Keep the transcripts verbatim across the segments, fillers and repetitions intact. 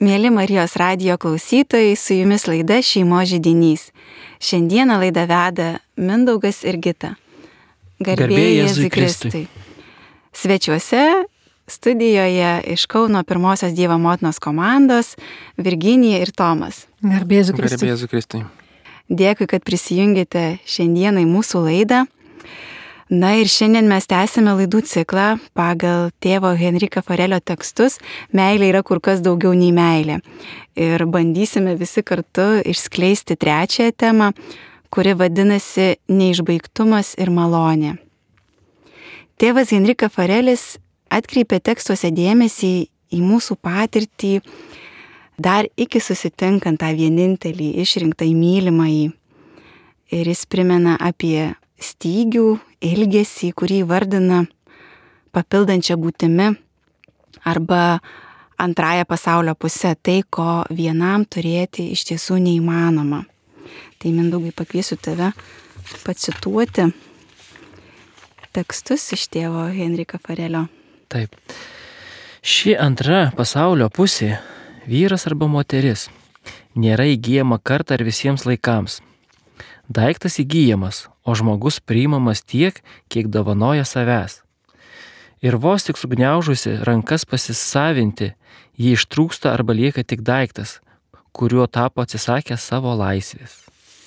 Mėly Marijos radijo klausytojai, su jumis laida Šeimos židinys. Šiandieną laidą veda Mindaugas ir Gita. Garbė Jėzui Kristui. Svečiuose studijoje iš Kauno Pirmosios Dievo motinos komandos Virginija ir Tomas. Garbė Jėzui Kristui. Garbė Jėzui Kristui. Dėkui, kad prisijungėte šiandieną į mūsų laidą. Na ir šiandien mes tęsime laidų ciklą pagal tėvo Henrika Farelio tekstus Meilė yra kur kas daugiau nei meilė. Ir bandysime visi kartu išskleisti trečiąją temą, kuri vadinasi Neišbaigtumas ir malonė. Tėvas Henrika Farelis atkreipė tekstuose dėmesį į mūsų patirtį dar iki susitinkant tą vienintelį išrinktą mylimąjį. Ir jis primena apie stygių, ilgesį, kurį vardina papildančia būtimi arba antrąją pasaulio pusę, tai, ko vienam turėti iš tiesų neįmanoma. Tai Mindaugai, pakviesiu tave pacituoti tekstus iš tėvo Henrika Farelio. Taip. Ši antra pasaulio pusė, vyras arba moteris, nėra įgyjama kartą ar visiems laikams. Daiktas įgyjamas, o žmogus priimamas tiek, kiek dovanoja savęs. Ir vos tik sugniaužusi rankas pasisavinti, jį ištrūksta arba lieka tik daiktas, kuriuo tapo atsisakęs savo laisvės.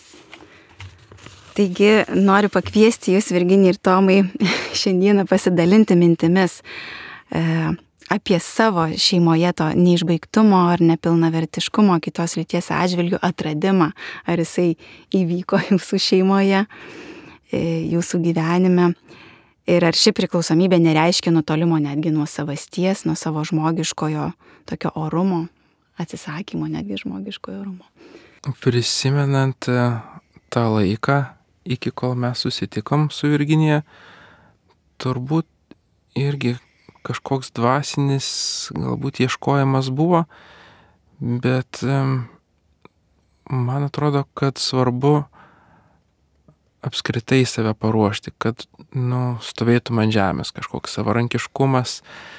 Taigi noriu pakviesti jūs, Virginija ir Tomai, šiandieną pasidalinti mintimis e, apie savo šeimoje to neišbaigtumo ar nepilnavertiškumo kitos lyties atžvilgių atradimą, ar jisai įvyko jūsų šeimoje, jūsų gyvenime, ir ar ši priklausomybė nereiškia nutolimo netgi nuo savasties, nuo savo žmogiškojo tokio orumo, atsisakymo netgi žmogiškojo orumo. Prisimenant tą laiką, iki kol mes susitikom su Virginija, turbūt irgi kažkoks dvasinis galbūt ieškojimas buvo, bet man atrodo, kad svarbu apskritai save paruošti, kad nu, stovėtum ant žemės kažkoks savarankiškumas,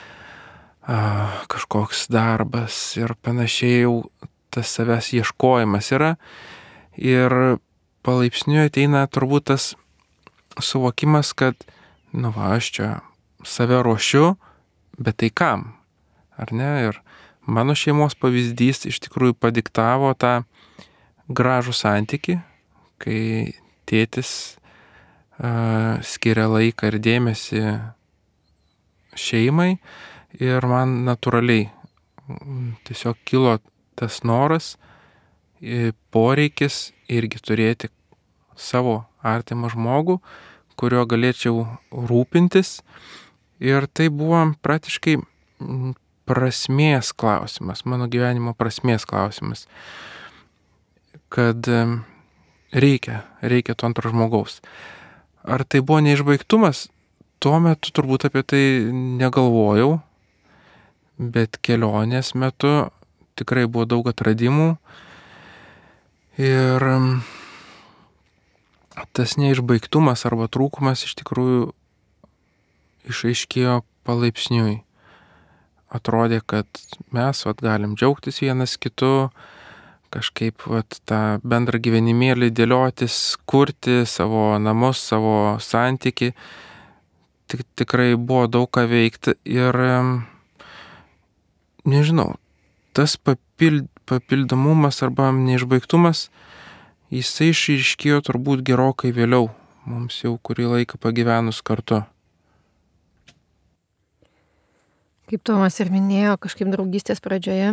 kažkoks darbas ir panašiai, jau tas savęs ieškojimas yra. Ir palaipsniui ateina turbūt tas suvokimas, kad nu va, aš čia save ruošiu, bet tai kam? Ar ne? Ir mano šeimos pavyzdys iš tikrųjų padiktavo tą gražų santykį, kai tėtis uh, skiria laiką ir dėmesį šeimai, ir man natūraliai tiesiog kilo tas noras, poreikis irgi turėti savo artimą žmogų, kurio galėčiau rūpintis. Ir tai buvo praktiškai prasmės klausimas, mano gyvenimo prasmės klausimas, kad reikia, reikia to antro žmogaus. Ar tai buvo neišbaigtumas? Tuo metu turbūt apie tai negalvojau, bet kelionės metu tikrai buvo daug atradimų. Ir tas neišbaigtumas arba trūkumas iš tikrųjų išaiškėjo palaipsniui. Atrodė, kad mes vat, galim džiaugtis vienas kitu, kažkaip vat, tą bendrą gyvenimėlį dėliotis, kurti savo namus, savo santykį. Tik, tikrai buvo daug ką veikti ir nežinau, tas papild, papildomumas arba neišbaigtumas, jisai išryškėjo turbūt gerokai vėliau, mums jau kurį laiką pagyvenus kartu. Kaip Tomas ir minėjo, kažkaip draugystės pradžioje,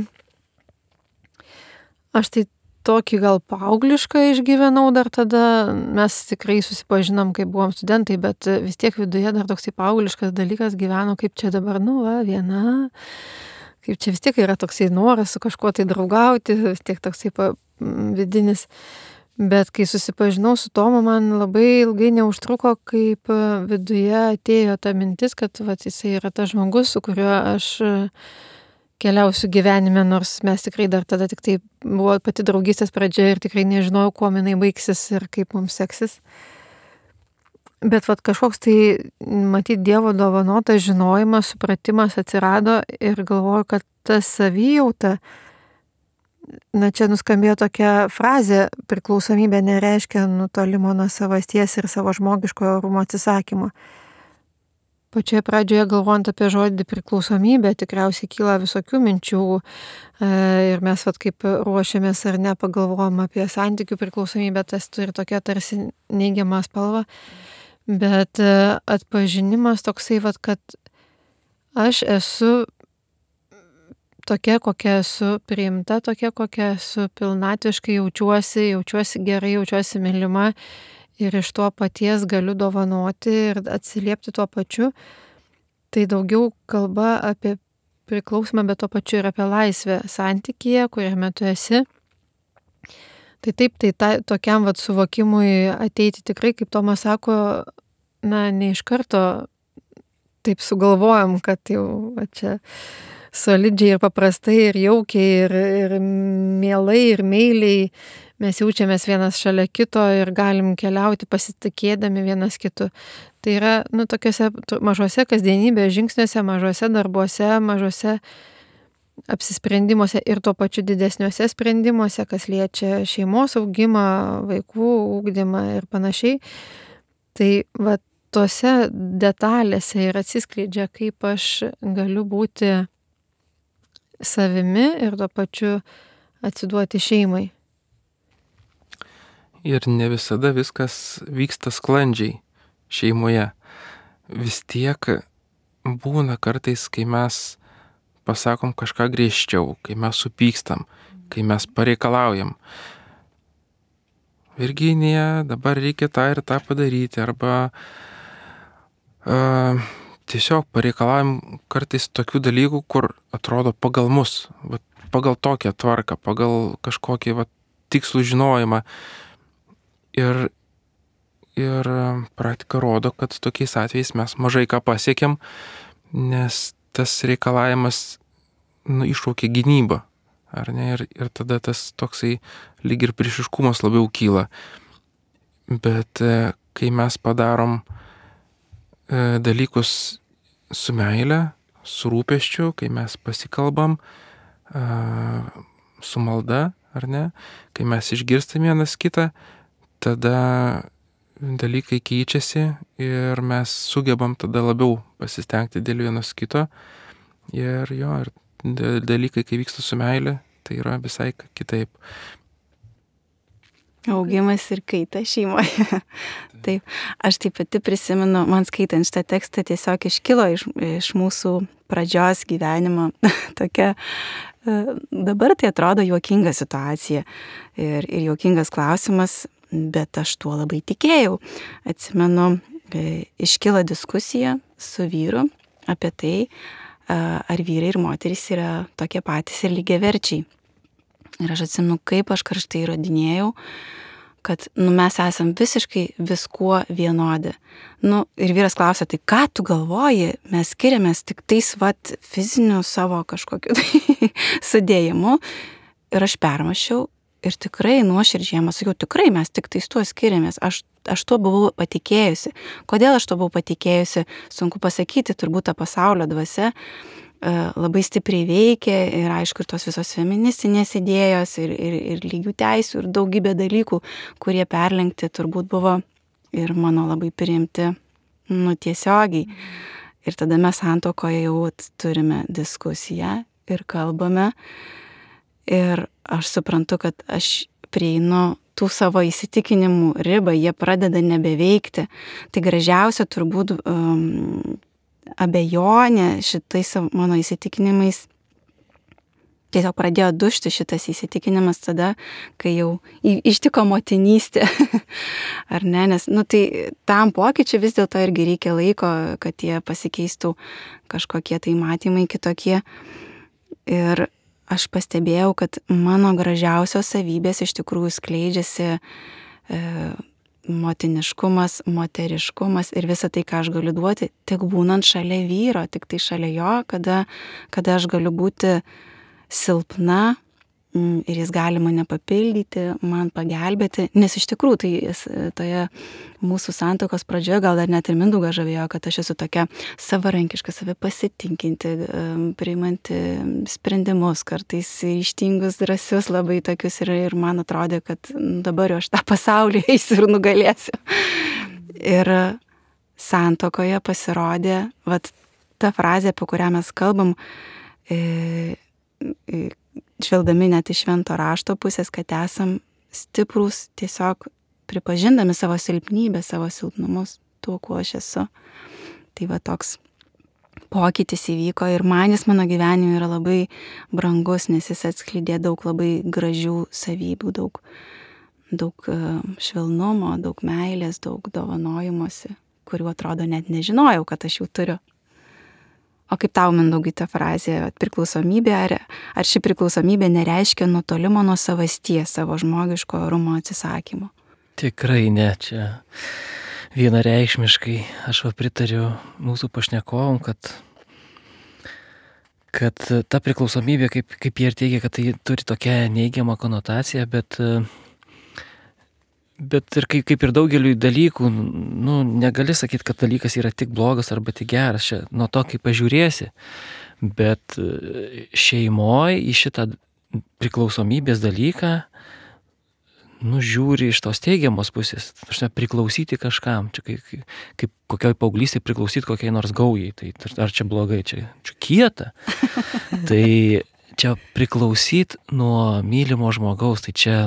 aš tai tokį gal paauglišką išgyvenau dar tada, mes tikrai susipažinom, kai buvom studentai, bet vis tiek viduje dar toksai paaugliškas dalykas gyveno, kaip čia dabar, nu va, viena, kaip čia vis tiek yra toksai noras su kažkuo tai draugauti, vis tiek toksai pa, vidinis. Bet kai susipažinau su Tomu, man labai ilgai neužtruko, kaip viduje atėjo ta mintis, kad vat, jisai yra tas žmogus, su kuriuo aš keliausiu gyvenime, nors mes tikrai dar tada tik tai buvo pati draugystės pradžia ir tikrai nežinojau, kuo jinai baigsis ir kaip mums seksis. Bet vat, kažkoks tai, matyt, Dievo dovanotas žinojimas, supratimas atsirado ir galvoju, kad ta savijauta na čia nuskambėjo tokia frazė, priklausomybė nereiškia nutolimo nuo savasties ir savo žmogiškojo orumo atsisakymo. Pačioje pradžioje galvojant apie žodį priklausomybė, tikriausiai kyla visokių minčių ir mes vat kaip ruošiamės ar ne pagalvojam apie santykių priklausomybę, tas turi tokia tarsi neigiamą spalvą, bet atpažinimas toksai vat, kad aš esu tokia, kokia esu priimta, tokia, kokia esu pilnatviškai jaučiuosi, jaučiuosi gerai, jaučiuosi mylima. Ir iš to paties galiu dovanoti ir atsiliepti tuo pačiu. Tai daugiau kalba apie priklausomą, bet tuo pačiu ir apie laisvę santykyje, kuriame tu esi. Tai taip, tai ta, tokiam vat suvokimui ateiti tikrai, kaip Tomas sako, na, ne iš karto taip sugalvojam, kad jau va, čia solidžiai ir paprastai ir jaukiai ir, ir mielai ir meiliai mes jaučiamės vienas šalia kito ir galim keliauti pasitikėdami vienas kitu. Tai yra, nu, tokiuose mažose kasdienybės žingsniuose, mažose darbuose, mažose apsisprendimuose ir tuo pačiu didesniuose sprendimuose, kas liečia šeimos augimą, vaikų ugdymą ir panašiai. Tai va, tose detalėse ir atsiskleidžia, kaip aš galiu būti savimi ir tuo pačiu atsiduoti šeimai. Ir ne visada viskas vyksta sklandžiai šeimoje. Vis tiek būna kartais, kai mes pasakom kažką griežčiau, kai mes supykstam, kai mes pareikalaujam. Virginija, dabar reikia tą ir tą padaryti, arba uh, tiesiog pareikalaujam kartais tokių dalykų, kur atrodo pagal mus, va, pagal tokią tvarką, pagal kažkokį va, tikslų žinojimą. Ir, ir praktika rodo, kad tokiais atvejais mes mažai ką pasiekėm, nes tas reikalavimas nu, iššaukia gynybą. Ar ne? Ir, ir tada tas toksai lyg ir priešiškumas labiau kyla. Bet kai mes padarom e, dalykus su meile, su rūpesčiu, kai mes pasikalbam e, su malda, ar ne, kai mes išgirstam vienas kitą, tada dalykai keičiasi ir mes sugebam tada labiau pasistengti dėl vienos kito. Ir jo, ir dalykai, kai vyksta su meile, tai yra visai kitaip. Augimas ir kaita šeimoje. Taip, aš taip pati prisimenu, man skaitant šitą tekstą tiesiog iškilo iš, iš mūsų pradžios gyvenimo tokia, dabar tai atrodo juokinga situacija ir, ir juokingas klausimas, bet aš tuo labai tikėjau. Atsimenu, iškilo diskusija su vyru apie tai, ar vyrai ir moterys yra tokie patys ir lygiaverčiai. Ir aš atsimenu, kaip aš karštai įrodinėjau, kad nu, mes esam visiškai viskuo vienodi. Nu, ir vyras klausia, tai ką tu galvoji, mes skiriamės tik tais vat fiziniu savo kažkokiu tai sudėjimu. Ir aš permašiau ir tikrai nuoširdžiai jam sakiau, tikrai mes tik tais tuo skiriamės. Aš, aš tuo buvau patikėjusi. Kodėl aš tuo buvau patikėjusi, sunku pasakyti, turbūt ta pasaulio dvasia labai stipriai veikia ir aišku ir tos visos feministinės idėjos ir, ir, ir lygių teisių ir daugybė dalykų, kurie perlenkti turbūt buvo ir mano labai priimti nu, tiesiogiai. Ir tada mes santuokoje jau turime diskusiją ir kalbame ir aš suprantu, kad aš prieinu tų savo įsitikinimų ribą, jie pradeda nebeveikti. Tai gražiausia turbūt um, abejonė šitais mano įsitikinimais tiesiog pradėjo dušti šitas įsitikinimas tada, kai jau ištiko motinystė. Ar ne? Nes nu, tai tam pokyčiui vis dėlto irgi reikia laiko, kad jie pasikeistų kažkokie tai matymai kitokie. Ir aš pastebėjau, kad mano gražiausios savybės iš tikrųjų skleidžiasi e, motiniškumas, moteriškumas ir visa tai, ką aš galiu duoti, tik būnant šalia vyro, tik tai šalia jo, kada, kada aš galiu būti silpna, ir jis gali mane papildyti, man pagelbėti, nes iš tikrųjų tai jis toje mūsų santuokos pradžioje gal dar net ir Mindaugas žavėjo, kad aš esu tokia savarankiška, save pasitinkinti, priimanti sprendimus, kartais ryžtingus, drąsius labai tokius ir, ir man atrodė, kad dabar jau aš tą pasaulį eisiu ir nugalėsiu. Ir santuokoje pasirodė, vat ta frazė, apie kurią mes kalbam, e, e, žvelgdami net iš švento rašto pusės, kad esam stiprūs tiesiog pripažindami savo silpnybę, savo silpnumus, tuo, kuo aš esu. Tai va toks pokytis įvyko ir man jis mano gyvenime yra labai brangus, nes jis atskleidė daug labai gražių savybių, daug, daug švelnumo, daug meilės, daug dovanojimuose, kuriuo atrodo net nežinojau, kad aš jų turiu. O kaip tau, Mindaugai, ta frazė priklausomybė, ar, ar ši priklausomybė nereiškia nutolimo nuo savasties, savo žmogiško orumo atsisakymo? Tikrai ne, čia vienareikšmiškai aš va pritariu mūsų pašnekovom, kad, kad ta priklausomybė, kaip, kaip jie ir teigia, kad tai turi tokią neigiamą konotaciją, bet Bet ir kaip, kaip ir daugeliu dalykų, nu, negali sakyti, kad dalykas yra tik blogas arba tik geras, čia nuo to, kaip pažiūrėsi. Bet šeimoje į šitą priklausomybės dalyką, nu, žiūri iš tos teigiamos pusės. Aš ne, priklausyti kažkam, čia kaip, kaip kokioj paauglystėje priklausyti kokiai nors gaujai, tai ar čia blogai, čia, čia kieta. Tai čia priklausyti nuo mylimo žmogaus, tai čia,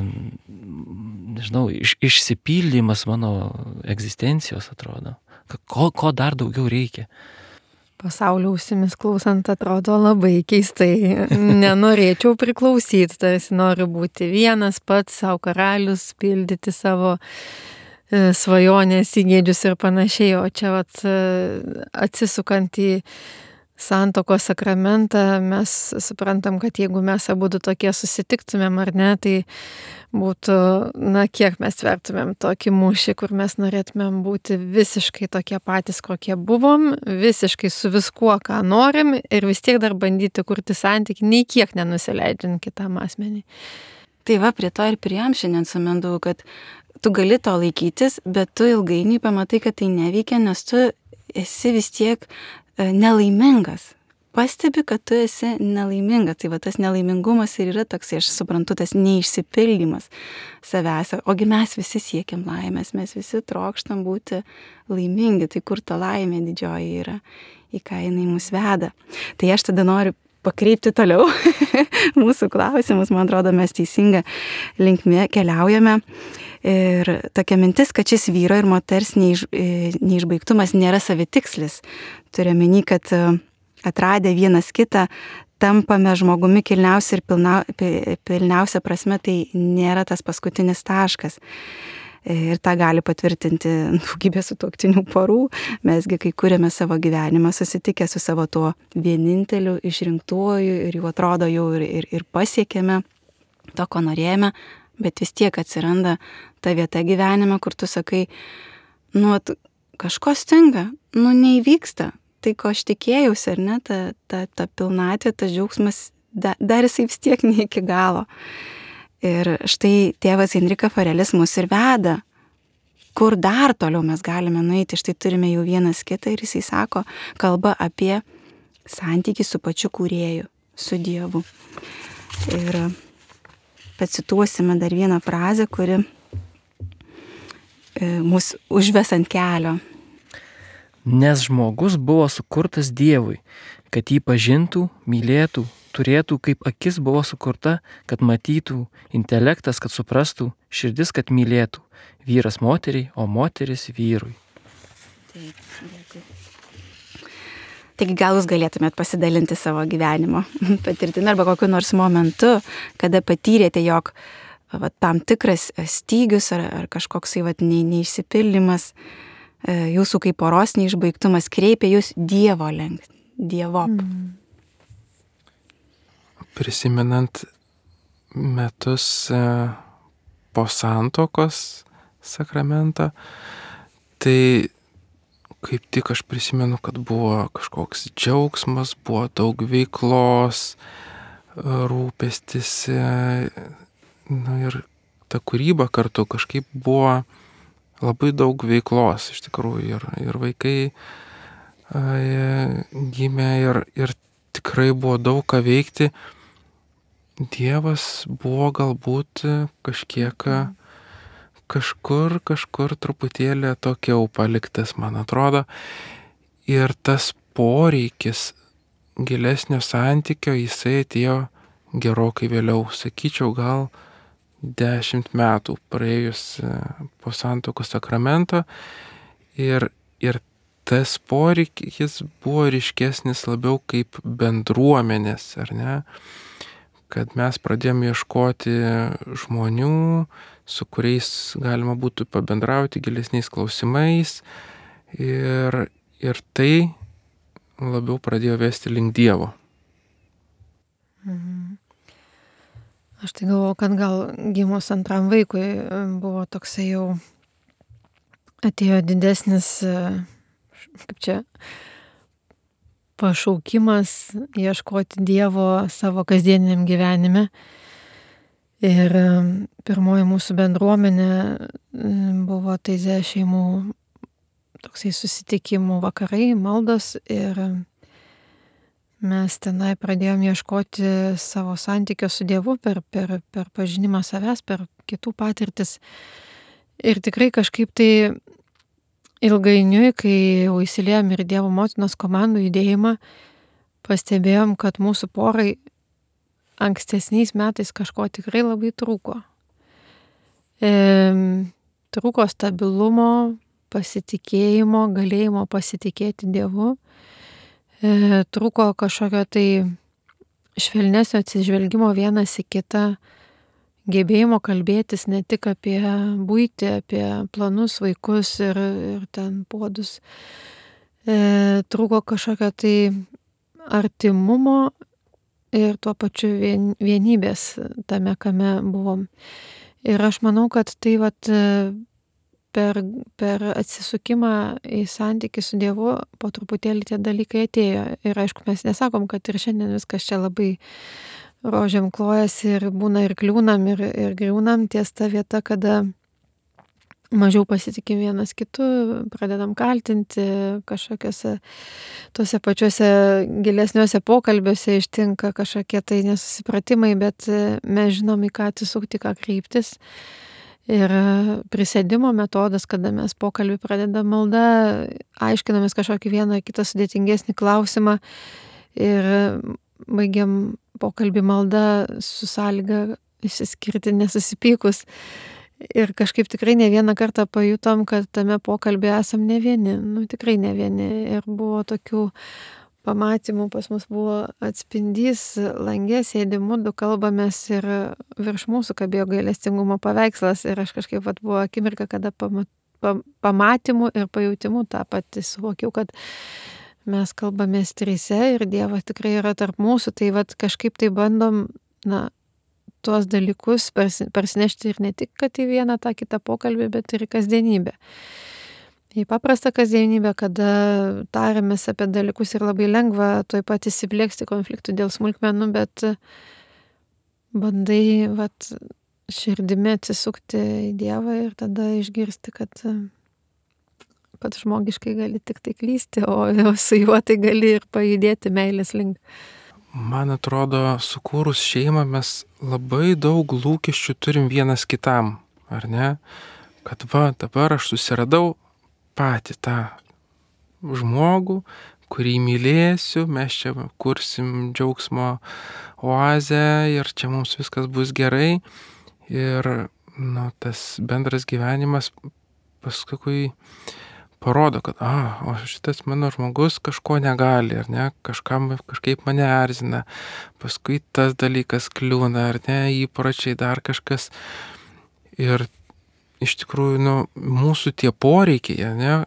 nežinau, iš, išsipildymas mano egzistencijos atrodo. Ko, ko dar daugiau reikia? Pasaulio ausimis klausant atrodo labai keistai. Nenorėčiau priklausyti, tarsi noriu būti vienas pats, savo karalius, pildyti savo svajonės, įgėdžius ir panašiai. O čia vat, atsisukant į santuokos sakramentą, mes suprantam, kad jeigu mes abudu tokie susitiktumėm ar ne, tai būtų, na, kiek mes vertumėm tokį mūšį, kur mes norėtumėm būti visiškai tokie patys, kokie buvom, visiškai su viskuo, ką norim ir vis tiek dar bandyti kurti santykį, nei kiek nenusileidžiant kitam asmeniui. Tai va, prie to ir priėjom šiandien su Mindaugu, kad tu gali to laikytis, bet tu ilgainiui pamatai, kad tai neveikia, nes tu esi vis tiek nelaimingas. Pastebi, kad tu esi nelaimingas. Tai va tas nelaimingumas ir yra toks, aš suprantu, tas neišsipildymas savęs. Ogi mes visi siekiam laimės, mes visi trokštam būti laimingi. Tai kur ta laimė didžioji yra, į ką jinai mus veda. Tai aš tada noriu pakreipti toliau mūsų klausimus. Man atrodo, mes teisinga linkme keliaujame. Ir tokia mintis, kad šis vyro ir moters neiš, neišbaigtumas nėra savitikslis. Turiu omeny, kad atradę vienas kitą tampame žmogumi kilniausia ir pilna, pilniausia prasme, tai nėra tas paskutinis taškas. Ir tą gali patvirtinti daugybė sutuoktinių porų. Mesgi, kai kūrėme savo gyvenimą, susitikę su savo tuo vieninteliu išrinktuoju ir jau atrodo jau ir, ir, ir pasiekėme to, ko norėjome, bet vis tiek atsiranda ta vieta gyvenime, kur tu sakai, nu, kažko stinga, nu, neįvyksta. Tai, ko aš tikėjausi, ar ne, ta, ta, ta pilnatvė, tas džiaugsmas, da, dar jisai vis tiek ne iki galo. Ir štai tėvas Henrika Farelis mus ir veda, kur dar toliau mes galime nueiti. Štai turime jau vienas kitą ir jisai sako, kalba apie santykį su pačiu kūrėju, su Dievu. Ir pacituosime dar vieną frazę, kuri mus užves ant kelio. Nes žmogus buvo sukurtas Dievui, kad jį pažintų, mylėtų, turėtų, kaip akis buvo sukurta, kad matytų, intelektas, kad suprastų, širdis, kad mylėtų, vyras moteriai, o moteris vyrui. Taip, dėkui. Taigi gal jūs galėtumėt pasidalinti savo gyvenimo patirtimi arba kokiu nors momentu, kada patyrėte, jog va, tam tikras stygius ar, ar kažkoksai va, ne, neišsipildymas, jūsų kaip poros neišbaigtumas kreipia jūs Dievo link, Dievop. Mm. Prisimenant metus po santuokos sakramentą, tai kaip tik aš prisimenu, kad buvo kažkoks džiaugsmas, buvo daug veiklos, rūpestis, nu ir ta kūryba kartu kažkaip buvo labai daug veiklos iš tikrųjų ir, ir vaikai gimė ir, ir tikrai buvo daug ką veikti. Dievas buvo galbūt kažkiek, kažkur, kažkur truputėlį tokiau paliktas, man atrodo. Ir tas poreikis gilesnio santykio, jisai atėjo gerokai vėliau, sakyčiau, gal dešimt metų praėjus po santuokos sakramento. Ir, ir tas poreikis buvo ryškesnis labiau kaip bendruomenės, ar ne? Kad mes pradėjome ieškoti žmonių, su kuriais galima būtų pabendrauti gilesniais klausimais. Ir, ir tai labiau pradėjo vesti link Dievo. Mhm. Aš tai galvoju, kad gal gimus antram vaikui buvo toksai jau atėjo didesnis, kaip čia, pašaukimas ieškoti Dievo savo kasdieniniam gyvenime. Ir pirmoji mūsų bendruomenė buvo Taize šeimų toksai susitikimų vakarai, maldos ir mes tenai pradėjom ieškoti savo santykio su Dievu per, per, per pažinimą savęs, per kitų patirtis. Ir tikrai kažkaip tai ilgainiui, kai jau įsiliejom ir Dievo motinos komandų judėjimą, pastebėjom, kad mūsų porai ankstesniais metais kažko tikrai labai trūko. E, trūko stabilumo, pasitikėjimo, galėjimo pasitikėti Dievu. E, trūko kažkokio tai švelnesnio atsižvelgimo vienas į kitą, gebėjimo kalbėtis ne tik apie buitį, apie planus, vaikus ir, ir ten puodus. E, trūko kažkokio tai artimumo ir tuo pačiu vien, vienybės tame, kame buvom. Ir aš manau, kad tai vat per, per atsisukimą į santykį su Dievu po truputėlį tie dalykai atėjo. Ir aišku, mes nesakom, kad ir šiandien viskas čia labai rožiam klojasi ir būna ir kliūnam, ir, ir griūnam ties ta vieta, kada mažiau pasitikim vienas kitu, pradedam kaltinti kažkokiuose tuose pačiuose gilesniuose pokalbiuose ištinka kažkokie tai nesusipratimai, bet mes žinom, į ką atsisukti, ką kreiptis. Ir prisėdimo metodas, kada mes pokalbį pradedam malda, aiškinamės kažkokį vieną ar kitą sudėtingesnį klausimą ir baigiam pokalbį malda su sąlyga išsiskirti nesusipykus. Ir kažkaip tikrai ne vieną kartą pajutom, kad tame pokalbėje esam ne vieni, nu tikrai ne vieni. Ir buvo tokių pamatymų, pas mus buvo atspindys, langė sėdim mudu, kalbamės ir virš mūsų kabėjo gailestingumo paveikslas. Ir aš kažkaip vat, buvo akimirka, kada pamat, pamatymų ir pajūtimų tą patį suvokiau, kad mes kalbamės trise ir Dievas tikrai yra tarp mūsų. Tai vat kažkaip tai bandom, na, tuos dalykus parsinešti ir ne tik, kad į vieną tą kitą pokalbį, bet ir į kasdienybę. Į paprastą kasdienybę, kada tariamės apie dalykus ir labai lengva tuoj pat įsiplieksti konfliktų dėl smulkmenų, bet bandai vat, širdimi atsisukti į Dievą ir tada išgirsti, kad pats žmogiškai gali tik tai klysti, o su juo tai gali ir pajudėti meilės link. Man atrodo, sukūrus šeimą mes labai daug lūkesčių turim vienas kitam, ar ne? Kad va, dabar aš susiradau patį tą žmogų, kurį mylėsiu, mes čia kursim džiaugsmo oazę ir čia mums viskas bus gerai. Ir nu, tas bendras gyvenimas paskui parodo, kad a, o šitas mano žmogus kažko negali, ar ne, kažkam kažkaip mane erzina, paskui tas dalykas kliūna, ar ne, įpročiai dar kažkas. Ir iš tikrųjų, nu, mūsų tie poreikiai, ar ne,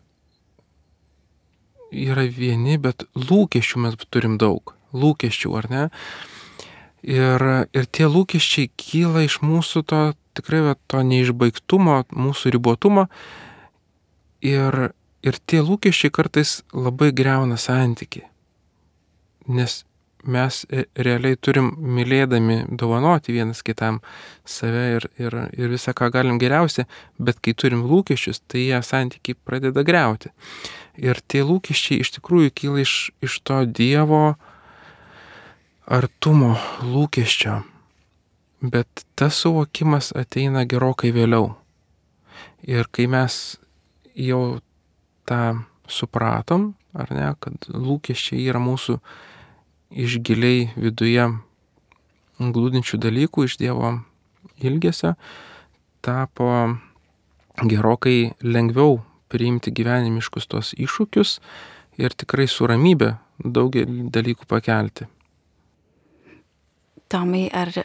yra vieni, bet lūkesčių mes turim daug, lūkesčių, ar ne. Ir, ir tie lūkesčiai kyla iš mūsų to, tikrai to neišbaigtumo, mūsų ribotumo. Ir Ir tie lūkesčiai kartais labai griauna santykį, nes mes realiai turim mylėdami dovanoti vienas kitam save ir, ir, ir visą, ką galim geriausia, bet kai turim lūkesčius, tai jie santykiai pradeda griauti. Ir tie lūkesčiai iš tikrųjų kyla iš, iš to Dievo artumo lūkesčio, bet tas suvokimas ateina gerokai vėliau. Ir kai mes jau tą supratom, ar ne, kad lūkesčiai yra mūsų iš giliai viduje glūdinčių dalykų, iš Dievo ilgesio, tapo gerokai lengviau priimti gyvenimiškus tos iššūkius ir tikrai su ramybė daugelį dalykų pakelti. Tomai, ar,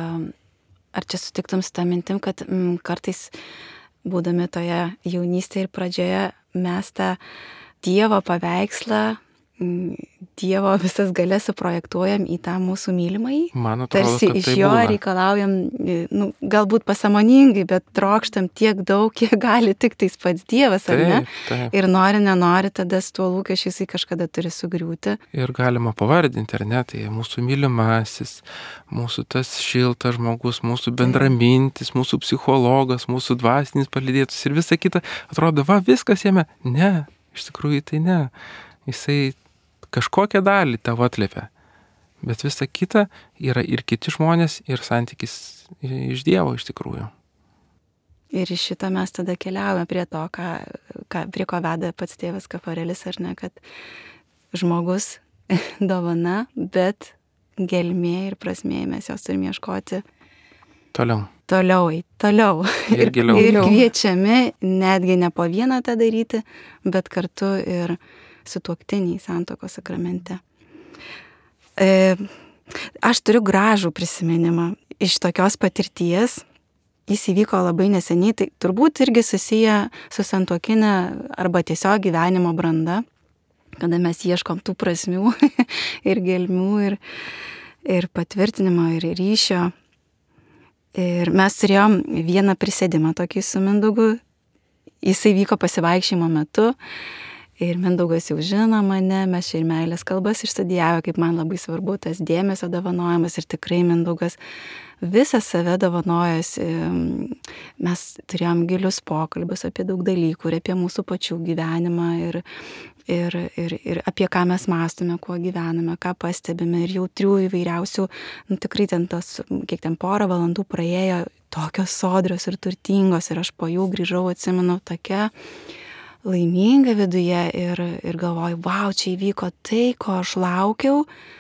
ar čia sutiktum su tą mintim, kad m, kartais būdami toje jaunystėje ir pradžioje mes tą Dievo paveikslą, Dievo visas galės suprojektuojam į tą mūsų mylimąjį. Man atrodo, tarsi kad iš tai jo būna. reikalaujam, nu, galbūt pasąmoningai, bet trokštam tiek daug, kiek gali tik tais pats Dievas, ar ne? Taip, taip. Ir nori, nenori, tada su tuo lūkesčiu jisai kažkada turi sugriūti. Ir galima pavardinti, ar ne, tai mūsų mylimasis, mūsų tas šiltas žmogus, mūsų bendramintis, mūsų psichologas, mūsų dvasinis palydėtus ir visa kita. Atrodo, va, viskas jame. Ne, iš tikrųjų tai ne. Jisai kažkokią dalį tavo atliepia. Bet visa kita yra ir kiti žmonės, ir santykis iš Dievo iš tikrųjų. Ir iš šito mes tada keliaujame prie to, ką, ką, prie ko veda pats tėvas Kafarelis, ar ne, kad žmogus dovana, bet gelmė ir prasmė mes jos turim ieškoti Toliau. toliau, eit, toliau. Ir giliau. ir kviečiami netgi ne po vieną tą daryti, bet kartu ir sutuoktiniai santuokos sakramente. E, aš turiu gražų prisiminimą iš tokios patirties. Jis įvyko labai neseniai, tai turbūt irgi susiję su santuokinė arba tiesiog gyvenimo branda, kada mes ieškom tų prasmių ir gelmių ir, ir patvirtinimo ir ryšio. Ir mes turėjom vieną prisėdimą tokį su Mindaugu. Jisai vyko pasivaikščiojimo metu. Ir Mindaugas jau žino mane, mes čia ir meilės kalbas išstudijavę, kaip man labai svarbu tas dėmesio dovanojimas ir tikrai Mindaugas visą save dovanojas. Mes turėjom gilius pokalbius apie daug dalykų ir apie mūsų pačių gyvenimą ir, ir, ir, ir apie ką mes mąstome, kuo gyvename, ką pastebime ir jautrių įvairiausių, nu tikrai ten tos, kiek ten porą valandų praėjo, tokios sodrios ir turtingos ir aš po jų grįžau, atsimenu, tokia laiminga viduje ir, ir galvoju, wow, čia įvyko tai, ko aš laukiau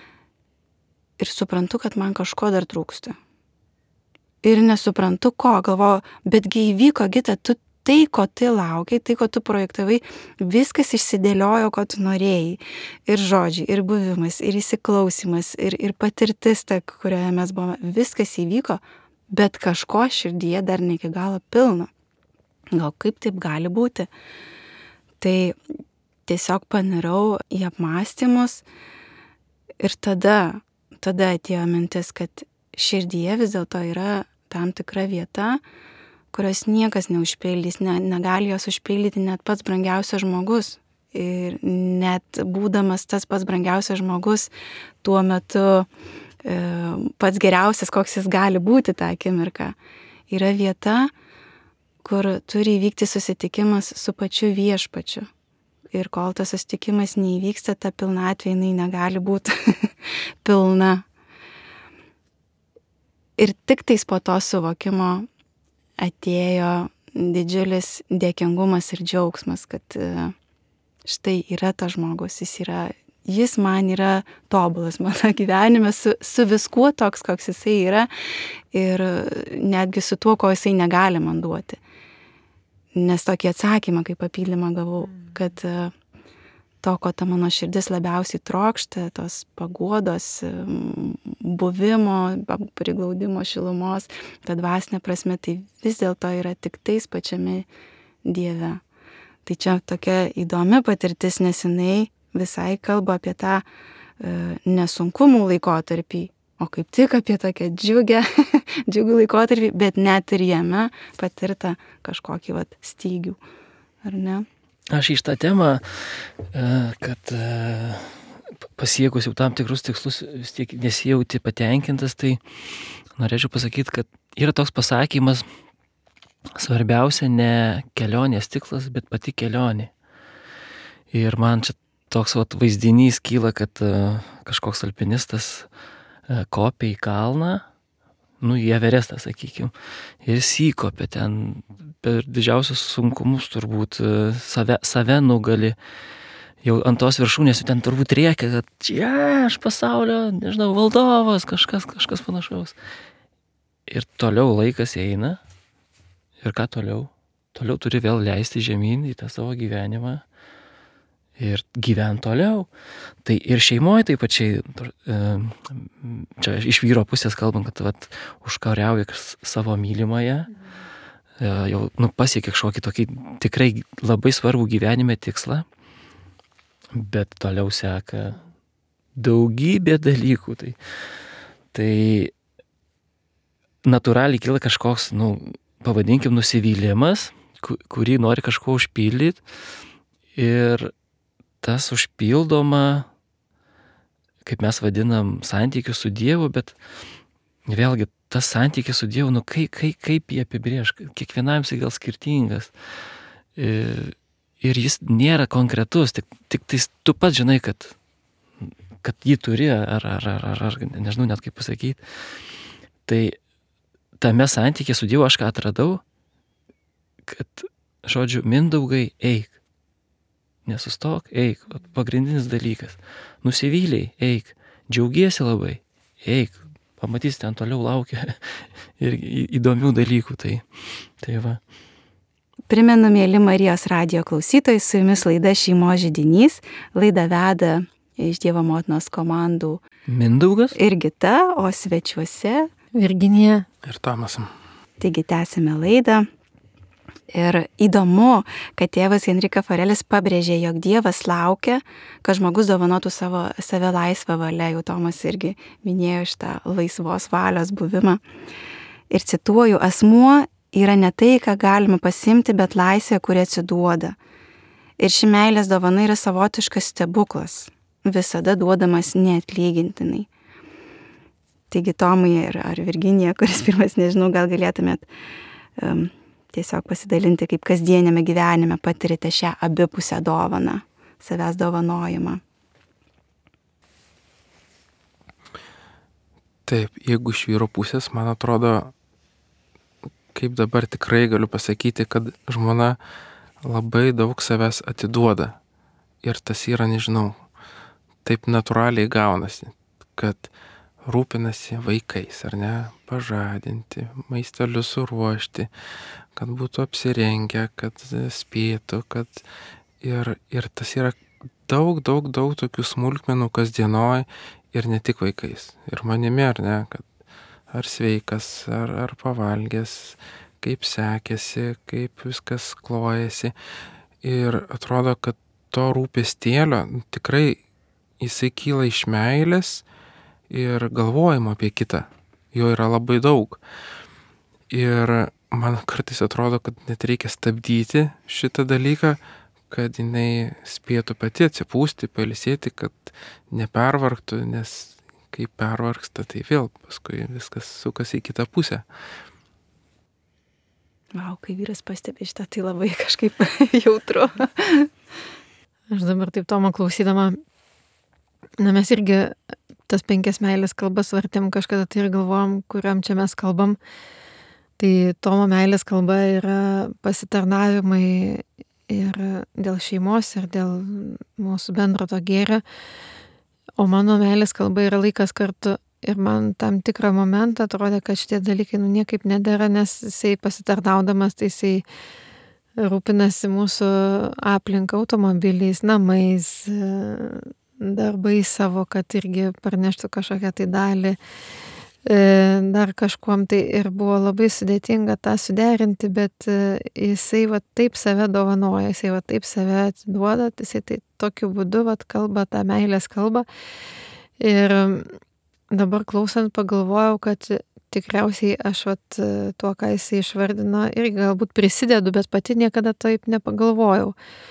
ir suprantu, kad man kažko dar trūksta. Ir nesuprantu ko, galvoju, betgi įvyko, Gita, tu tai, ko tu laukiai, tai, ko tu projektavai, viskas išsidėliojo, ko tu norėjai. Ir žodžiai, ir buvimas, ir įsiklausimas, ir, ir patirtis, ta, kurioje mes buvome, viskas įvyko, bet kažko širdyje dar ne iki galo pilna. Gal kaip taip gali būti? Tai tiesiog panirau į apmąstymus ir tada, tada atėjo mintis, kad širdyje vis dėlto yra tam tikra vieta, kurios niekas neužpildys, ne, negali jos užpildyti net pats brangiausias žmogus. Ir net būdamas tas pats brangiausias žmogus tuo metu e, pats geriausias, koks jis gali būti tą akimirką, yra vieta, kur turi įvykti susitikimas su pačiu viešpačiu. Ir kol tas susitikimas neįvyksta, ta pilnatvė jinai negali būti pilna. Ir tik tais po to suvokimo atėjo didžiulis dėkingumas ir džiaugsmas, kad štai yra tas žmogus, jis yra, jis man yra tobulas mano gyvenime, su, su viskuo toks, koks jisai yra ir netgi su tuo, ko jisai negali man duoti. Nes tokį atsakymą, kaip papildymą gavau, kad to, ko ta mano širdis labiausiai trokšta, tos paguodos, buvimo, priglaudimo šilumos, ta dvasinė prasme, tai vis dėlto yra tik tais pačiame Dieve. Tai čia tokia įdomi patirtis, nes jinai visai kalba apie tą e, nesunkumų laikotarpį, o kaip tik apie tokią džiugę, džiugų laikotarpį, bet net ir jame patirta kažkokį vat stygių, ar ne? Aš į šitą temą, kad pasiekus jau tam tikrus tikslus vis tiek nesijauti patenkintas, tai norėčiau pasakyti, kad yra toks pasakymas, svarbiausia ne kelionės tikslas, bet pati kelionė. Ir man čia toks vat, vaizdinys kyla, kad uh, kažkoks alpinistas uh, kopia į kalną, nu į Everestą, sakykime, ir įsikopia ten per didžiausius sunkumus turbūt, uh, save, save nugali. Jau ant tos viršūnės jau ten turbūt rėkia, kad čia aš pasaulio, nežinau, valdovas, kažkas, kažkas panašaus. Ir toliau laikas eina. Ir ką toliau? Toliau turi vėl leisti žemyn į tą savo gyvenimą ir gyventi toliau. Tai ir šeimoje taip pačiai, čia iš vyro pusės kalbant, kad vat, užkariauja savo mylimąją, jau nu, pasiekia kažkokį tokį tikrai labai svarbų gyvenime tikslą. Bet toliau seka daugybė dalykų. Tai, tai natūraliai kyla kažkoks, nu, pavadinkim, nusivylimas, kurį nori kažko užpildyti. Ir tas užpildoma, kaip mes vadinam, santykių su Dievu, bet vėlgi tas santykis su Dievu, nu, kaip, kaip, kaip jį apibrėž, kiekvienam jis gal skirtingas. Ir, Ir jis nėra konkretus, tik, tik tais tu pats žinai, kad, kad jį turi, ar, ar, ar, ar, ar nežinau net kaip pasakyti. Tai tame santykė su Dievu aš ką atradau, kad, žodžiu, Mindaugai, eik. Nesustok, eik. Pagrindinis dalykas. Nusivyliai, eik. Džiaugiesi labai, eik. Pamatysi, ten toliau laukia ir įdomių dalykų. Tai, tai va. Primenu, mėly Marijos radijo klausytojai, su jumis laida Šeimos židinys. Laidą veda iš Dievo motinos komandų Mindaugas ir Gita, o svečiuose Virginija ir Tomas. Taigi tęsime laidą. Ir įdomu, kad tėvas Henrika Farelis pabrėžė, jog Dievas laukia, kad žmogus dovanotų savo, save laisvą valią. Jau Tomas irgi minėjo šitą laisvos valios buvimą. Ir cituoju, asmuo yra ne tai, ką galime pasimti, bet laisvė, kuri atsiduoda. Ir ši meilės dovana yra savotiškas stebuklas, visada duodamas neatlygintinai. Taigi Tomai ir ar Virginija, kuris pirmas, nežinau, gal galėtumėt um, tiesiog pasidalinti, kaip kasdienėme gyvenime patirite šią abipusę dovaną, savęs dovanojimą. Taip, jeigu iš vyro pusės, man atrodo, kaip dabar tikrai galiu pasakyti, kad žmona labai daug savęs atiduoda. Ir tas yra, nežinau, taip natūraliai gaunasi, kad rūpinasi vaikais, ar ne, pažadinti, maistelius suruošti, kad būtų apsirengę, kad spėtų, kad ir, ir tas yra daug, daug, daug tokių smulkmenų kasdienoj ir ne tik vaikais. Ir manimi, ar ne, kad ar sveikas, ar, ar pavalgęs, kaip sekėsi, kaip viskas klojasi. Ir atrodo, kad to rūpestėlio tikrai jisai kyla iš meilės ir galvojimo apie kitą. Jo yra labai daug. Ir man kartais atrodo, kad net reikia stabdyti šitą dalyką, kad jinai spėtų pati atsipūsti, pailsėti, kad nepervargtų, nes kai pervargsta, tai vėl paskui viskas sukasi į kitą pusę. Vau, kai vyras pastebi šitą, tai labai kažkaip jautru. Aš dabar taip Tomo klausydama, na mes irgi tas penkias meilės kalbas vartėm kažkada, tai ir galvojom, kuriam čia mes kalbam. Tai Tomo meilės kalba yra pasitarnavimai ir dėl šeimos, ir dėl mūsų bendro to gėrio. O mano meilės kalba yra laikas kartu. Ir man tam tikrą momentą atrodė, kad šitie dalykai nu, niekaip nedera, nes jisai pasitarnaudamas, tai jisai rūpinasi mūsų aplinką, automobiliais, namais, darbais savo, kad irgi parneštų kažkokią tai dalį, dar kažkuom. Tai ir buvo labai sudėtinga tą suderinti, bet jisai va taip save dovanoja, jisai va taip save atiduoda, jisai tai tokiu būdu va kalba tą meilės kalbą. Ir dabar klausant pagalvojau, kad tikriausiai aš vat tuo, ką jisai išvardino, irgi galbūt prisidedu, bet pati niekada taip nepagalvojau,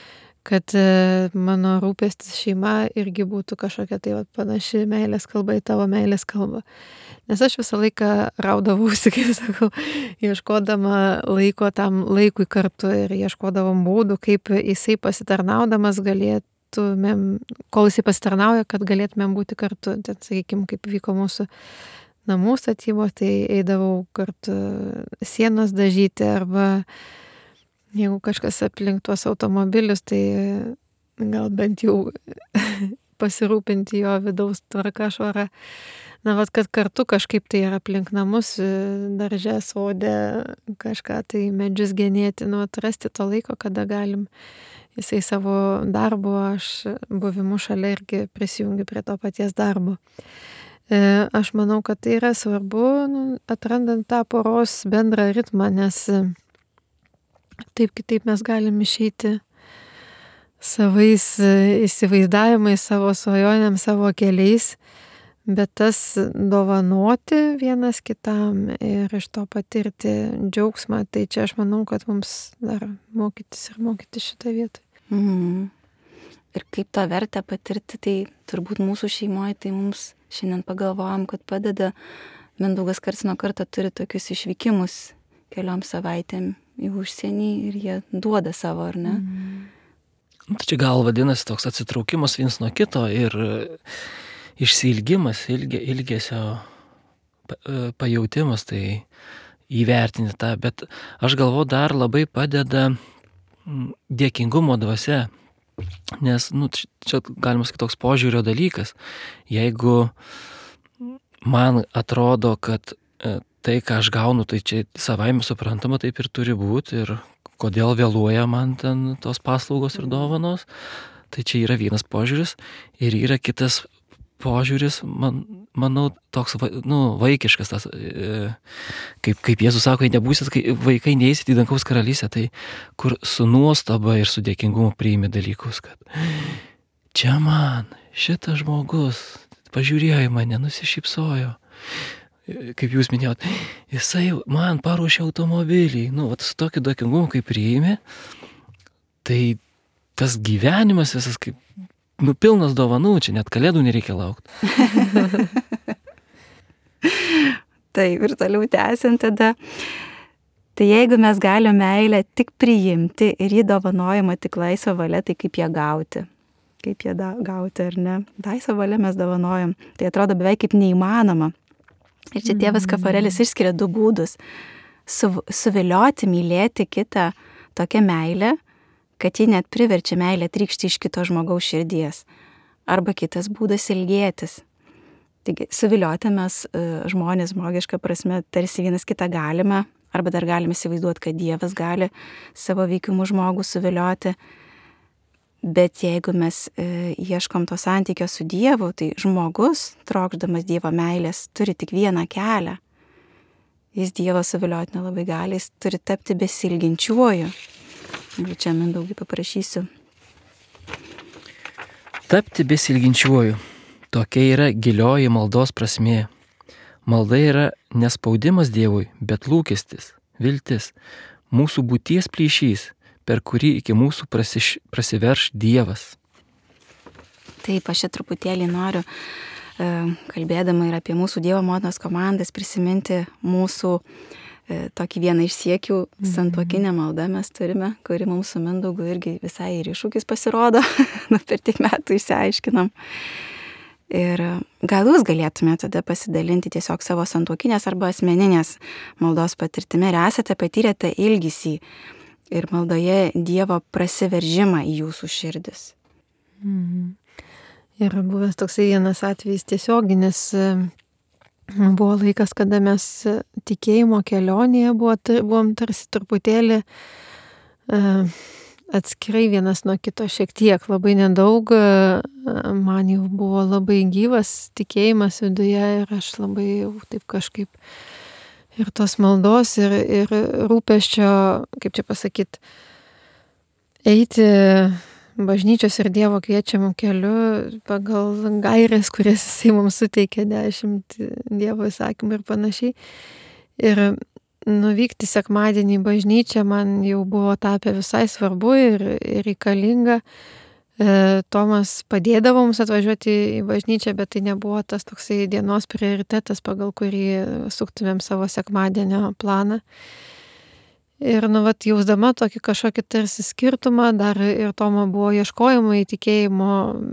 kad mano rūpestis šeima irgi būtų kažkokia tai vat, panaši meilės kalba į tavo meilės kalbą. Nes aš visą laiką raudavausi, kaip sakau, ieškodama laiko tam laikui kartu ir ieškodavom būdų, kaip jisai pasitarnaudamas galėtumėm, kol jisai pasitarnauja, kad galėtumėm būti kartu. Ten, sakykime, kaip vyko mūsų namų statybo, tai eidavau kartu sienos dažyti arba jeigu kažkas aplink tuos automobilius, tai gal bent jau pasirūpinti jo vidaus tvarka švara. Na, vat, kad kartu kažkaip tai yra aplink namus, darže, sode, kažką tai medžius genėti, nu, atrasti to laiko, kada galim jisai savo darbo, aš buvimu šalia irgi prisijungiu prie to paties darbo. E, aš manau, kad tai yra svarbu, nu, atrandant tą poros bendrą ritmą, nes taip kitaip mes galim išeiti savais įsivaizdavimais, savo svajonėm, savo keliais. Bet tas dovanoti vienas kitam ir iš to patirti džiaugsmą, tai čia aš manau, kad mums dar mokytis ir mokytis šitą vietą. Mm. Ir kaip tą vertę patirti, tai turbūt mūsų šeimoje, tai mums šiandien pagalvojom, kad padeda. Mindaugas karts nuo karto turi tokius išvykimus keliom savaitėm į užsienį ir jie duoda savo, ar ne? Mm. Tai čia gal vadinasi toks atsitraukimas viens nuo kito ir išsiilgimas, ilge, ilgesio pajautimas, tai įvertinti tą, bet aš galvoju, dar labai padeda dėkingumo dvasia, nes, nu, čia galima sakyti toks požiūrio dalykas. Jeigu man atrodo, kad tai, ką aš gaunu, tai čia savaime suprantama, taip ir turi būti, ir kodėl vėluoja man ten tos paslaugos ir dovanos, tai čia yra vienas požiūris, ir yra kitas požiūris, man, manau, toks, nu, vaikiškas, tas, kaip, kaip Jėzus sako, jei nebūsit, kai vaikai neįsit į dangaus karalystę, tai kur su nuostaba ir su dėkingumu priimi dalykus, kad čia man, šitas žmogus, pažiūrėjo į mane, nusišypsojo, kaip jūs minėjot, jisai man paruošė automobilį, nu, vat, su tokiu dėkingumu, kaip priimi, tai tas gyvenimas visas kaip nu, pilnas dovanų, čia net kalėdų nereikia laukti. Taip, ir toliau tęsiant tada. Tai jeigu mes galime meilę tik priimti ir jį dovanojama tik laisvą valią, tai kaip ją gauti? Kaip ją da, gauti, ar ne? Laisvą valią mes dovanojam. Tai atrodo beveik kaip neįmanoma. Ir čia tėvas Kafarelis išskiria du būdus. Su, suvilioti, mylėti kitą tokią meilę, kad ji net priverčia meilę trykšti iš kito žmogaus širdies. Arba kitas būdas ilgėtis. Taigi, suvilioti mes žmonės žmogiška prasme tarsi vienas kitą galime, arba dar galime įsivaizduoti, kad Dievas gali savo veikimu žmogų suvilioti. Bet jeigu mes e, ieškom to santykio su Dievu, tai žmogus, trokšdamas Dievo meilės, turi tik vieną kelią. Jis Dievą suvilioti nelabai gali, jis turi tapti besilginčiuoju. Ir čia Mindaugai paprašysiu. Tapti besilginčiuoju. Tokia yra gilioji maldos prasmė. Malda yra nespaudimas Dievui, bet lūkestis, viltis, mūsų būties plyšys, per kurį iki mūsų prasiš, prasiverš Dievas. Taip, aš čia truputėlį noriu, kalbėdama ir apie mūsų Dievo motinos komandas, prisiminti mūsų tokį vieną iš siekių, santuokinę maldą mes turime, kuri mums su Mindaugu irgi visai ir iššūkis pasirodo, per tiek metų išsiaiškinam. Ir gal jūs galėtumėte tada pasidalinti tiesiog savo santuokinės arba asmeninės maldos patirtimi ir esate patyrę tą ilgesį ir maldoje Dievo prasiveržimą į jūsų širdis. Mhm. Yra buvęs toksai vienas atvejis tiesioginis. Buvo laikas, kada mes tikėjimo kelionėje buvo, buvom tarsi truputėlį atskirai vienas nuo kito šiek tiek, labai nedaug, man jau buvo labai gyvas tikėjimas viduje ir aš labai jau taip kažkaip ir tos maldos ir, ir rūpesčio, kaip čia pasakyti, eiti bažnyčios ir Dievo kviečiamų keliu pagal gairės, kurias jisai mums suteikė, dešimt Dievo įsakymų ir panašiai. Ir nuvykti sekmadienį į bažnyčią man jau buvo tapę visai svarbu ir, ir reikalinga. Tomas padėdavo mums atvažiuoti į bažnyčią, bet tai nebuvo tas toksai dienos prioritetas, pagal kurį suktumėm savo sekmadienio planą. Ir, nu, vat, jausdama tokį kažkokį tarsi skirtumą, dar ir Tomo buvo ieškojimo įtikėjimo,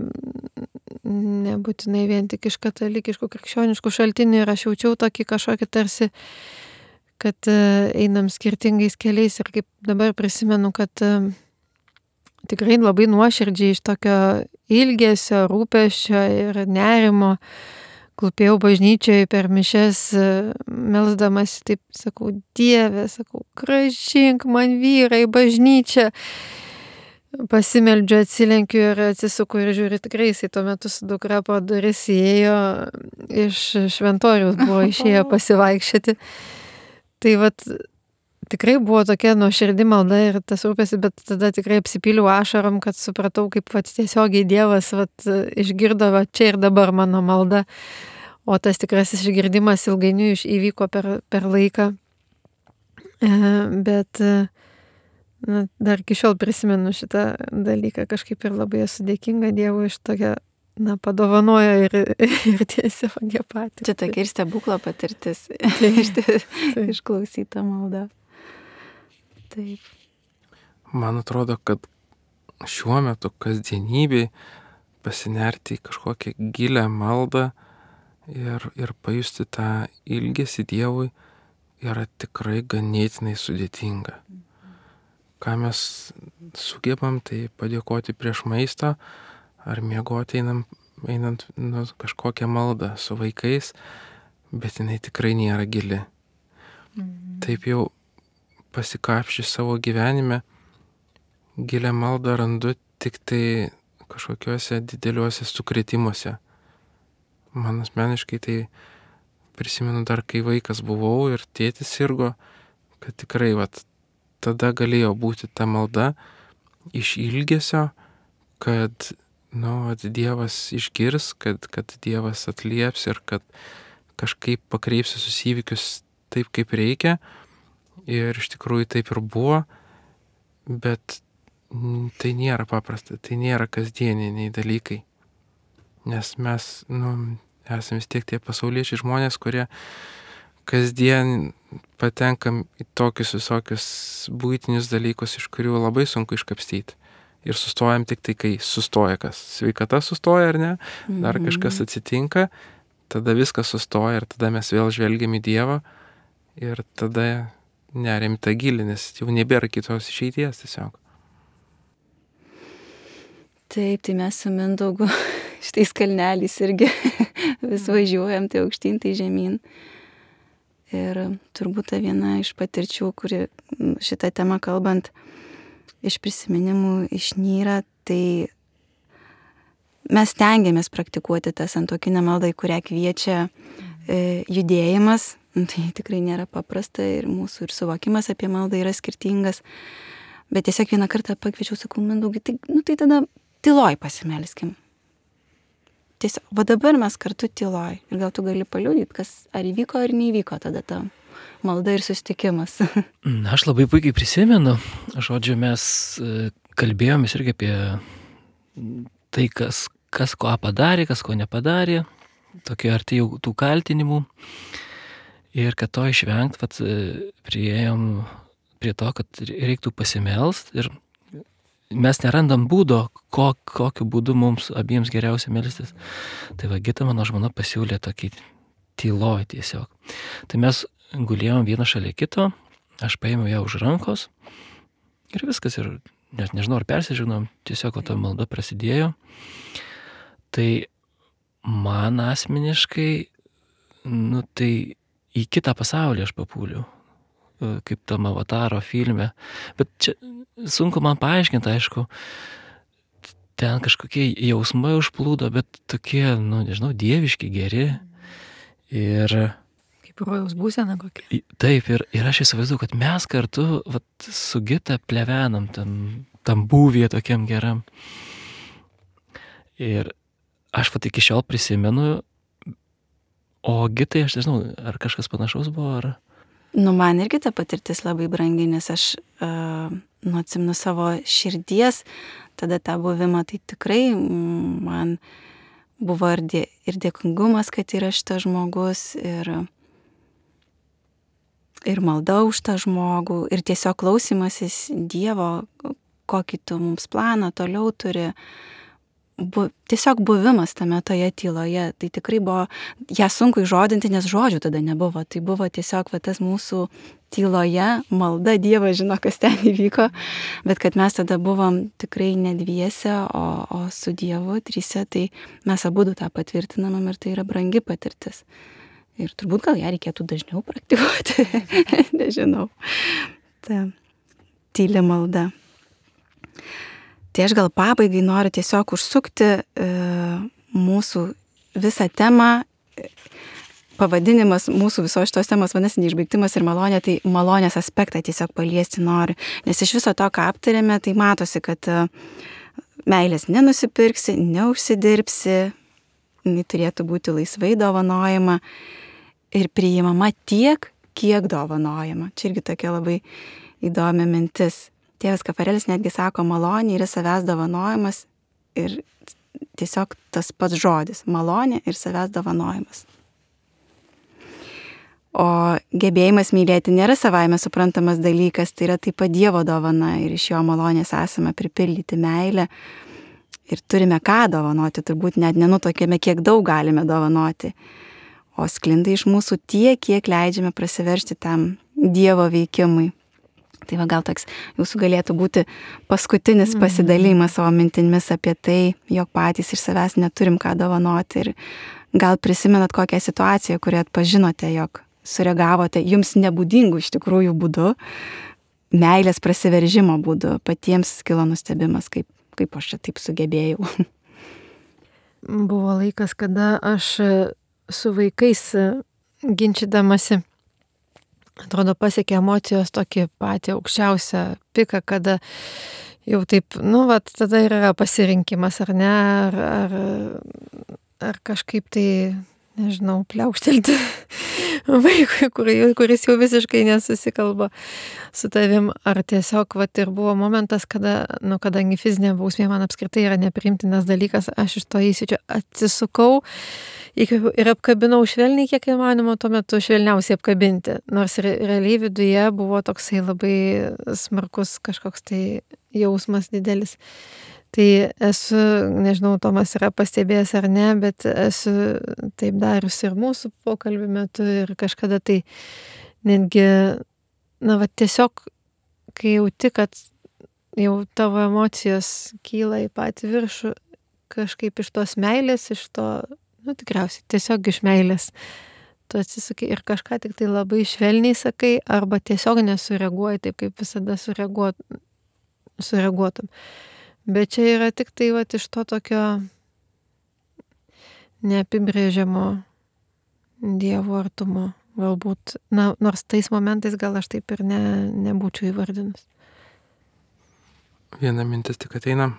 nebūtinai vien tik iš katalikiškų krikščioniškų šaltinių, ir aš jaučiau tokį kažkokį tarsi, kad einam skirtingais keliais, ir kaip dabar prisimenu, kad tikrai labai nuoširdžiai iš tokio ilgesio, rūpesčio ir nerimo klūpėjau bažnyčioje per mišias, melsdamas, taip sakau, Dieve, sakau, grąžink man vyrą į bažnyčią. Pasimeldžiu, atsilenkiu ir atsisuku ir žiūriu, tikrai jisai tuo metu su dukra po duris įėjo, iš šventoriaus buvo išėję pasivaikščioti. Tai vat, tikrai buvo tokia nuoširdi malda ir tas rūpėsi, bet tada tikrai apsipyliau ašarom, kad supratau, kaip vat, tiesiogiai Dievas vat, išgirdo vat, čia ir dabar mano malda. O tas tikrasis išgirdimas ilgainiui įvyko per, per laiką. E, bet na, dar iki šiol prisimenu šitą dalyką, kažkaip ir labai esu dėkinga Dievui iš tokią, na, padovanojo ir, ir tiesiogiai patį. Čia tokia ir stebuklo patirtis, išklausyta malda. Taip. Man atrodo, kad šiuo metu kasdienybėj pasinerti į kažkokią gilę maldą ir, ir pajusti tą ilgesį Dievui yra tikrai ganėtinai sudėtinga. Ką mes sugebam, tai padėkoti prieš maistą ar miegoti einam, einant nu, kažkokią maldą su vaikais, bet jinai tikrai nėra gili. Mhm. Taip jau pasikapščiu savo gyvenime, gilią maldą randu tik tai kažkokiuose dideliuose sukretimuose. Man asmeniškai tai prisimenu dar, kai vaikas buvau ir tėtis sirgo, kad tikrai vat, tada galėjo būti ta malda iš ilgesio, kad nu, vat, Dievas išgirs, kad, kad Dievas atlieps ir kad kažkaip pakreips visus įvykius taip, kaip reikia. Ir iš tikrųjų taip ir buvo, bet tai nėra paprasta, tai nėra kasdieniniai dalykai. Nes mes, nu, esame vis tiek tie pasauliečiai žmonės, kurie kasdien patenkam į tokius visokius buitinius dalykus, iš kurių labai sunku iškapstyti. Ir sustojam tik tai, kai sustoja kas. Sveikata sustoja ar ne, dar kažkas atsitinka, tada viskas sustoja ir tada mes vėl žvelgiam į Dievą ir tada neriam tą gilį, nes jau nebėra kitos išeities tiesiog. Taip, tai mes su Mindaugu šitais kalneliais irgi vis važiuojam, tai aukštyn, tai žemyn. Ir turbūt ta viena iš patirčių, kuri šitą temą kalbant iš prisiminimų išnyra, tai mes stengiamės praktikuoti tą santuokinę maldą, į kurią kviečia e, judėjimas. Tai tikrai nėra paprasta ir mūsų ir suvokimas apie maldą yra skirtingas. Bet tiesiog vieną kartą pakviečiau, sakau, Mindaugai, tai, nu, tai tada tyloj pasimelskim. Tiesiog, va dabar mes kartu tyloj. Ir gal tu gali paliudyti, kas ar įvyko ar neįvyko tada ta malda ir susitikimas. Na, aš labai puikiai prisimenu. Žodžiu, mes kalbėjomės irgi apie tai, kas, kas ko padarė, kas ko nepadarė. Tokie arti jau tų kaltinimų. Ir kad to išvengt, vat, priėjom prie to, kad reiktų pasimelst ir mes nerandam būdo, ko, kokiu būdu mums abiems geriausia melstis. Tai va, Gita, mano žmona, pasiūlė tokį tyloj tiesiog. Tai mes gulėjom vieną šalia kito, aš paėmiau ją už rankos ir viskas, ir net nežinau, ar persižinom, tiesiog o ta malda prasidėjo. Tai man asmeniškai, nu tai į kitą pasaulį aš papūliau, kaip tam Avataro filme. Bet čia sunku man paaiškinti, aišku, ten kažkokie jausmai užplūdo, bet tokie, nu, nežinau, dieviški, geri. Ir kaip rojaus būsena kokia. Taip, ir, ir aš įsivaizduoju, kad mes kartu vat, su Gita plevenam tam, tam būvyje tokiam geram. Ir aš vat iki šiol prisimenu, o Gitai, aš nežinau, ar kažkas panašaus buvo, ar... Nu, man irgi ta patirtis labai brangi, nes aš, uh, nu, atsimenu savo širdies, tada tą buvimą, tai tikrai man buvo ir, dė, ir dėkingumas, kad yra šitas žmogus, ir, ir malda už tą žmogų, ir tiesiog klausimasis Dievo, kokį tu mums planą toliau turi. Bu, tiesiog buvimas tame toje tyloje, tai tikrai buvo, ją sunku įžodinti, nes žodžių tada nebuvo, tai buvo tiesiog va, tas mūsų tyloje, malda, Dievas žino, kas ten įvyko, bet kad mes tada buvom tikrai ne dviese, o, o su Dievu trise, tai mes abudu tą patvirtinamam ir tai yra brangi patirtis. Ir turbūt gal ją reikėtų dažniau praktikuoti, nežinau. Ta tyli malda. Tai aš gal pabaigai noriu tiesiog užsukti e, mūsų visą temą, pavadinimas mūsų visos šitos temos vadinasi neišbaigtimas ir malonė, tai malonės aspektą tiesiog paliesti noriu. Nes iš viso to, ką aptarėme, tai matosi, kad e, meilės nenusipirksi, neužsidirbsi, jinai turėtų būti laisvai dovanojama ir priimama tiek, kiek dovanojama. Čia irgi tokia labai įdomi mintis. Tėvas Kafarelis netgi sako, malonė yra savęs dovanojimas ir tiesiog tas pats žodis, malonė ir savęs dovanojimas. O gebėjimas mylėti nėra savaime suprantamas dalykas, tai yra taip pat Dievo dovana ir iš jo malonės esame pripildyti meilę ir turime ką dovanoti, turbūt net nenutokėme, kiek daug galime dovanoti, o sklinda iš mūsų tiek, kiek leidžiame prasiveršti tam Dievo veikimui. Tai va gal toks jūsų galėtų būti paskutinis pasidalimas savo mintimis apie tai, jog patys iš savęs neturim ką dovanoti ir gal prisimenat kokią situaciją, kurią atpažinote, jog sureagavote jums nebūdingų iš tikrųjų būdu, meilės prasiveržimo būdu, patiems kilo nustebimas, kaip, kaip aš čia taip sugebėjau. Buvo laikas, kada aš su vaikais ginčydamasi, atrodo, pasiekė emocijos tokį patį aukščiausią piką, kada jau taip, nu, vat, tada ir yra pasirinkimas, ar ne, ar, ar, ar kažkaip tai, nežinau, pliaukštelti vaikui, kuris jau visiškai nesusikalba su tavim, ar tiesiog, vat, ir buvo momentas, kada, nu, kadangi fizinė bausmė man apskritai yra nepriimtinas dalykas, aš iš to įsičio atsisukau ir apkabinau švelniai, kiek įmanoma tuo metu švelniausiai apkabinti. Nors re, realiai viduje buvo toksai labai smarkus kažkoks tai jausmas didelis. Tai esu, nežinau, Tomas yra pastebėjęs ar ne, bet esu taip darius ir mūsų pokalbių metu ir kažkada tai netgi, na, va, tiesiog, kai jauti, kad jau tavo emocijos kyla į patį viršų, kažkaip iš tos meilės, iš to, nu, tikriausiai, tiesiog iš meilės. Tu atsisukai ir kažką tik tai labai švelniai sakai, arba tiesiog nesureaguoji taip, kaip visada sureaguot, sureaguotum. Bet čia yra tik tai, vat, iš to tokio neapibrėžiamo Dievo artumo. Galbūt, na, nors tais momentais gal aš taip ir ne, nebūčiau įvardinus. Viena mintis tik ateina.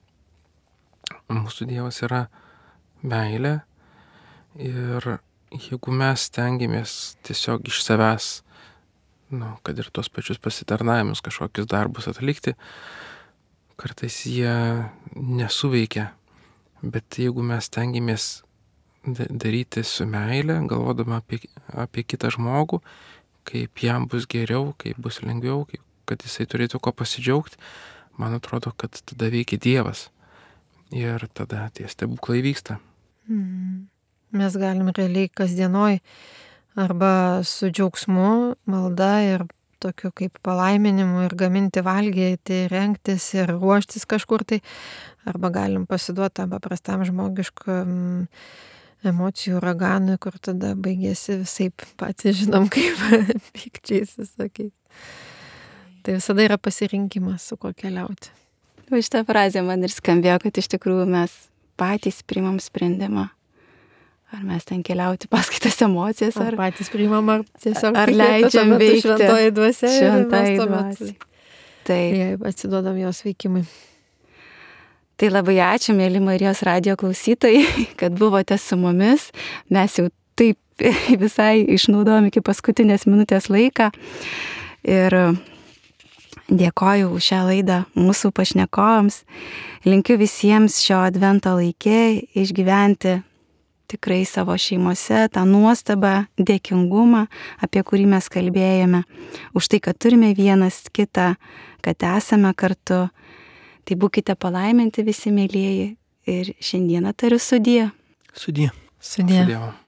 Mūsų Dievas yra meilė. Ir jeigu mes stengiamės tiesiog iš savęs, nu, kad ir tuos pačius pasitarnavimus, kažkokius darbus atlikti, kartais jie nesuveikia. Bet jeigu mes stengiamės daryti su meilė, galvodama apie, apie kitą žmogų, kaip jam bus geriau, kaip bus lengviau, kaip, kad jisai turėtų ko pasidžiaugti, man atrodo, kad tada veikia Dievas. Ir tada tie stebuklai vyksta. Mm. Mes galim realiai kasdienoj arba su džiaugsmu, malda ir tokiu kaip palaiminimu ir gaminti valgyti, rengtis ir ruoštis kažkur tai, arba galim pasiduoti tam paprastam žmogiškam emocijų uraganui, kur tada baigėsi visaip, patys žinom, kaip pykčiais visokiais. Tai visada yra pasirinkimas, su kuo keliauti. O šitą frazę man ir skambėjo, kad iš tikrųjų mes patys priimam sprendimą. Ar mes ten keliauti paskui tas emocijas, ar, ar patys priimam, ar tiesiog ar leidžiam veikti šventoji dvasia šventai dvasiai. Taip, jei atsiduodam jos veikimui. Tai labai ačiū, mėly Marijos radijo klausytojai, kad buvote su mumis. Mes jau taip visai išnaudojom iki paskutinės minutės laiką. Ir dėkoju už šią laidą mūsų pašnekovams. Linkiu visiems šio advento laikė išgyventi tikrai savo šeimose tą nuostabą, dėkingumą, apie kurį mes kalbėjome, už tai, kad turime vienas kitą, kad esame kartu. Tai būkite palaiminti visi mėlyjeji ir šiandieną tariu sudie. Sudie. Sudie. Su Dievu.